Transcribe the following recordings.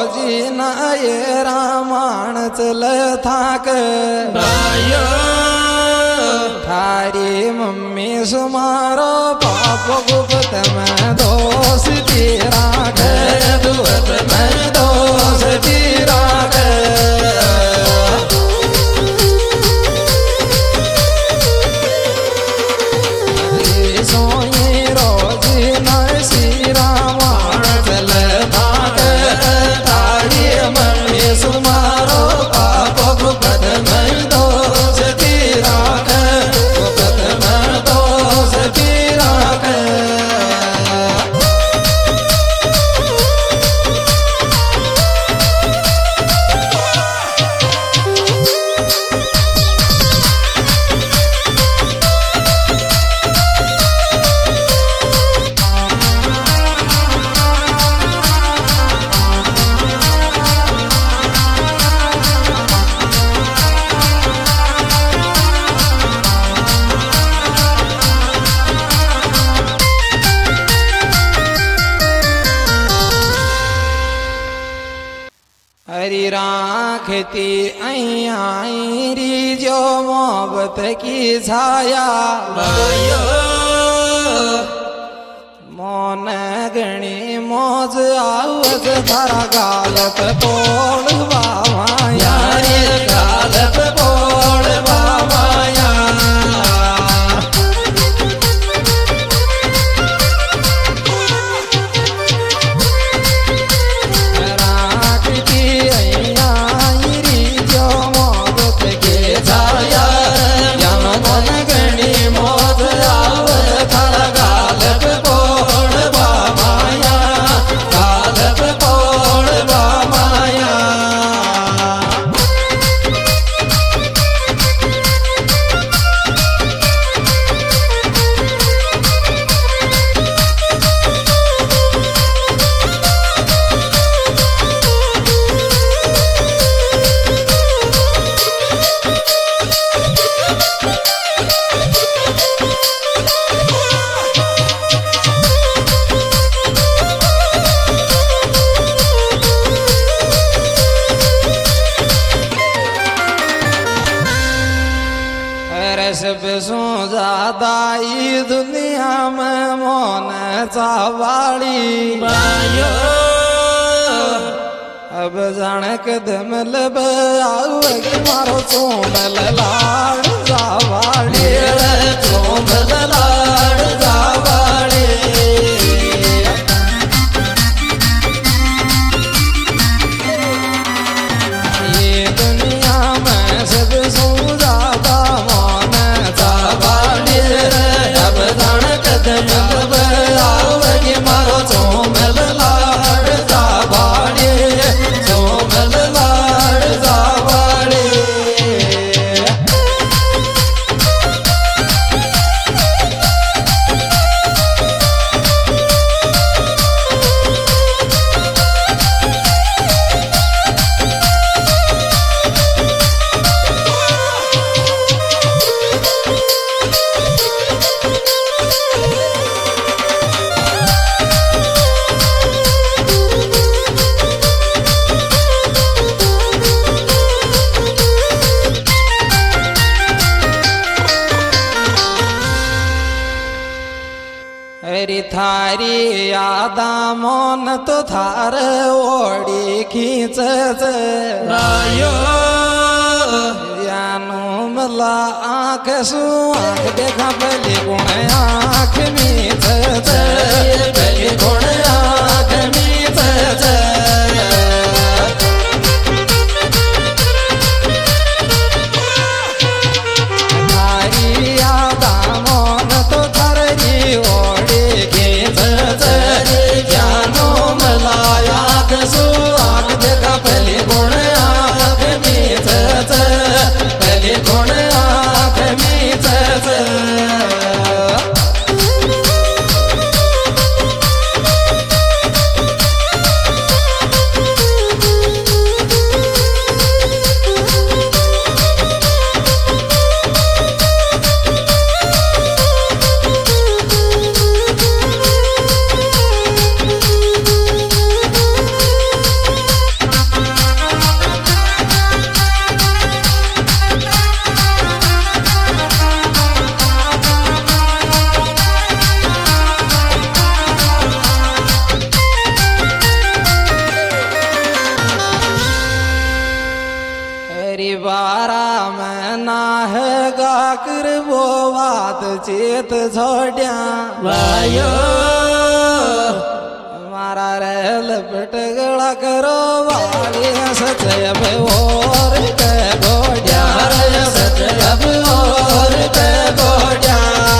रोजी नाये रामायण चल थाक बायो थारी मम्मी सुमारो पाप गुप्त में दोष तेरा दुवत में दोष तेरा हरी राखती आई जो मोहब्बत की छाया बायो मोन गणी मौज आवत थारा गालत तोड़ बामाया यारी गालत बोल बाबाया सब सो ज्यादा ई दुनिया में मोन चावाली बायो अब जान कदम लब आउ मारो चोमल लाड़ जावाली चोमल लाड़ जावाली ये दुनिया में सब सो ज्यादा मोन चावाली अब जान कदम लब आउ मारो चोमल लाड़ जावाली चोमल लाड़ जावाली हरी थारी यादा मोन तो थार ओडी खींच बायो यानो मला आँख सु आँख देखा पहले गुण आँख मीच पहले गुण आँख मीच थारी यादा मोन तो थारी ओडी ज्ञानो मलाया कसु आँख देखा पहले गुण आँख मीच पहले गुण आँख मीच बारा में ना है गाकर वो बात चेत छोड़िया भाइयो मारा रे लपट गला करो वाली सचय और के गोड्या रे सचय और के गोड्या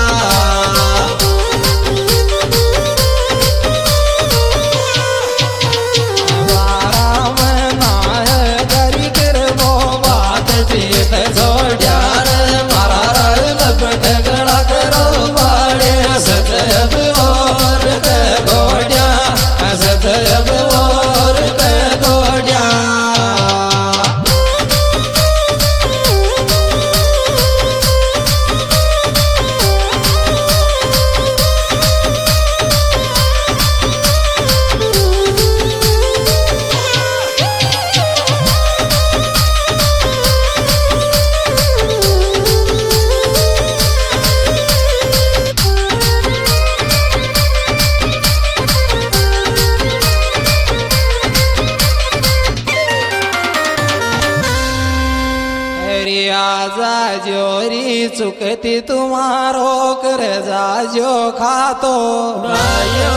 जोरी चुकती तुम्हारो कर जाजो खातो भाइयो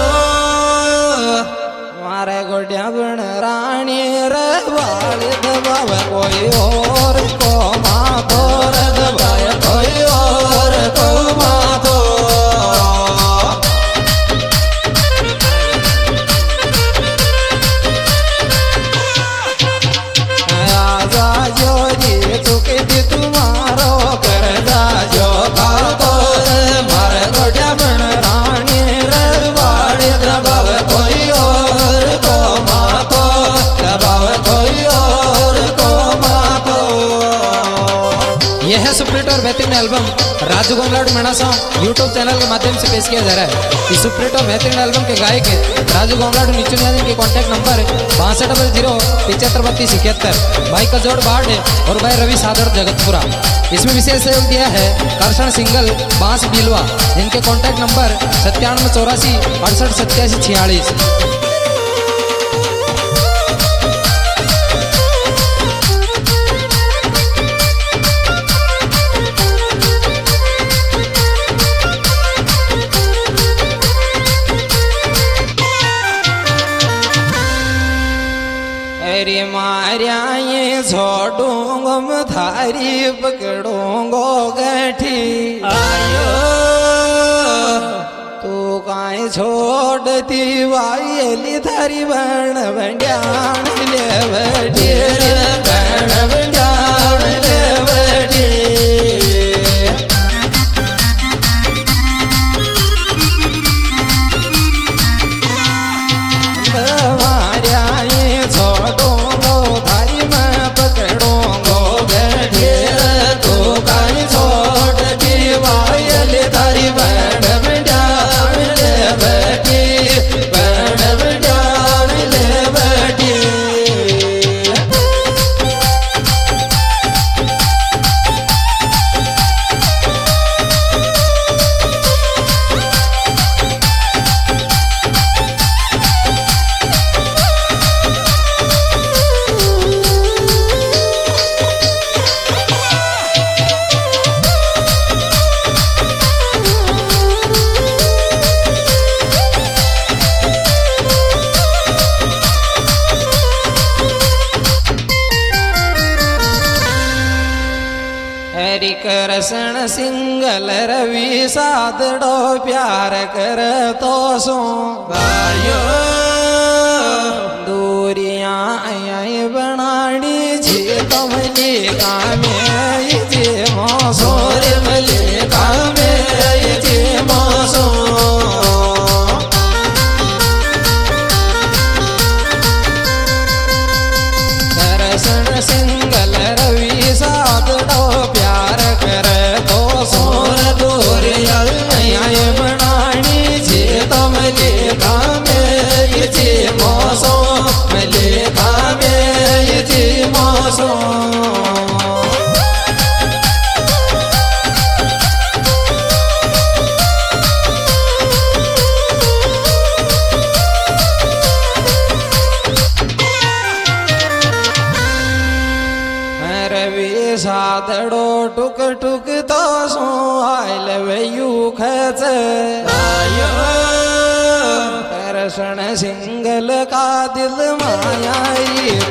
मारे गोड्या बन रानी रे वाली दबाव कोई और को मातो रे दबाव कोई और को मातो आजा जोरी चुकती तुम्हारो कर जाजो खातो मारे गोड्या बन रानी रे वाली दबाव कोई और को मातो दबाव कोई और को मातो। यह है सुप्रीट और बेहतरीन album Raju Gomlad Meena song YouTube channel के माध्यम से पेश किया जा रहा है। इस सुप्रीट और बेहतरीन एल्बम के गायक है राजू गोमलाड नीचू नियाजन के कॉन्टैक्ट नंबर 6200 भाई का जोड़ बाढ़ है और भाई रवि सादर जगतपुरा। इसमें विशेष सहयोग दिया है कर्षण सिंगल बांस बिलवा जिनके कॉन्टैक्ट नंबर 9784 68 87 46। अरे मारिया ये छोड़ूंगो मैं थारी पकड़ूंगो गठी आयो तू काई छोड़ती वाली थारी बन बंड्यान ले बैठी बन बंड्यान ले बैठी कृष्ण सिंगल रवि सादड़ो प्यार कर तो सो भाइयो दूरियां आई बनानी जी कमली कामे जी मौसो रे मले कामे जी मौसो कृष्ण सिंगल रवि सादड़ो प्यार कर तो सोर दूरिया आई बनानी जी कमली कामे जी मौसो मले कामे जी मौसो सादड़ो टुक टुक तो सो आई लव यू खच आयो कृष्ण सिंगल का दिल मायाई